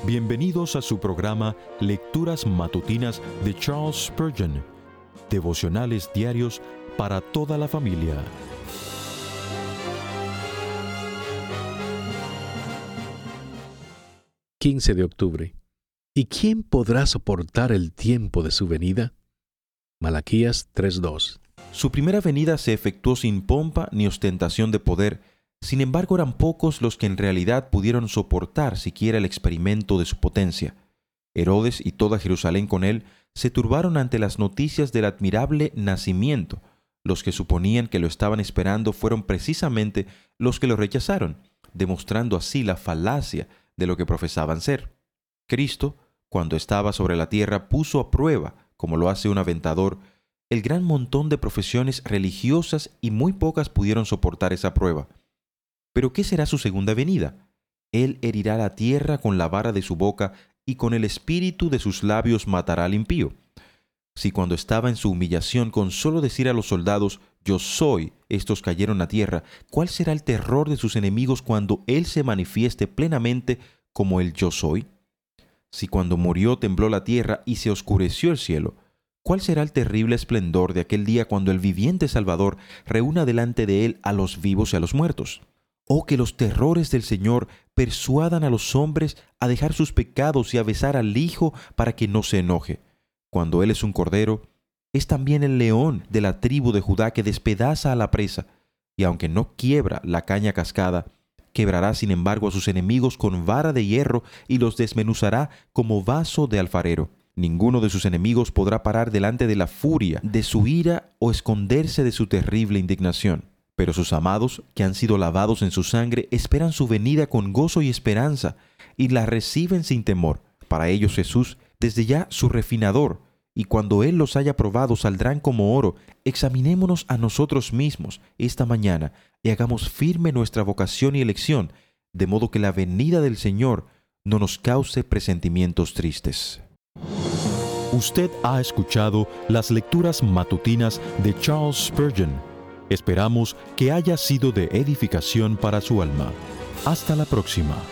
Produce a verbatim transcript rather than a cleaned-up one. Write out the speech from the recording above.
Bienvenidos a su programa Lecturas Matutinas de Charles Spurgeon, devocionales diarios para toda la familia. quince de octubre. ¿Y quién podrá soportar el tiempo de su venida? Malaquías tres dos. Su primera venida se efectuó sin pompa ni ostentación de poder. Sin embargo, eran pocos los que en realidad pudieron soportar siquiera el experimento de su potencia. Herodes y toda Jerusalén con él se turbaron ante las noticias del admirable nacimiento. Los que suponían que lo estaban esperando fueron precisamente los que lo rechazaron, demostrando así la falacia de lo que profesaban ser. Cristo, cuando estaba sobre la tierra, puso a prueba, como lo hace un aventador, el gran montón de profesiones religiosas y muy pocas pudieron soportar esa prueba. ¿Pero qué será su segunda venida? Él herirá la tierra con la vara de su boca y con el espíritu de sus labios matará al impío. Si cuando estaba en su humillación con solo decir a los soldados, «Yo soy», estos cayeron a tierra, ¿cuál será el terror de sus enemigos cuando Él se manifieste plenamente como el «Yo soy»? Si cuando murió tembló la tierra y se oscureció el cielo, ¿cuál será el terrible esplendor de aquel día cuando el viviente Salvador reúna delante de Él a los vivos y a los muertos? Oh, que los terrores del Señor persuadan a los hombres a dejar sus pecados y a besar al Hijo para que no se enoje. Cuando Él es un cordero, es también el león de la tribu de Judá que despedaza a la presa, y aunque no quiebra la caña cascada, quebrará sin embargo a sus enemigos con vara de hierro y los desmenuzará como vaso de alfarero. Ninguno de sus enemigos podrá parar delante de la furia de su ira o esconderse de su terrible indignación. Pero sus amados, que han sido lavados en su sangre, esperan su venida con gozo y esperanza, y la reciben sin temor. Para ellos Jesús, desde ya su refinador, y cuando Él los haya probado saldrán como oro. Examinémonos a nosotros mismos esta mañana, y hagamos firme nuestra vocación y elección, de modo que la venida del Señor no nos cause presentimientos tristes. Usted ha escuchado las lecturas matutinas de Charles Spurgeon. Esperamos que haya sido de edificación para su alma. Hasta la próxima.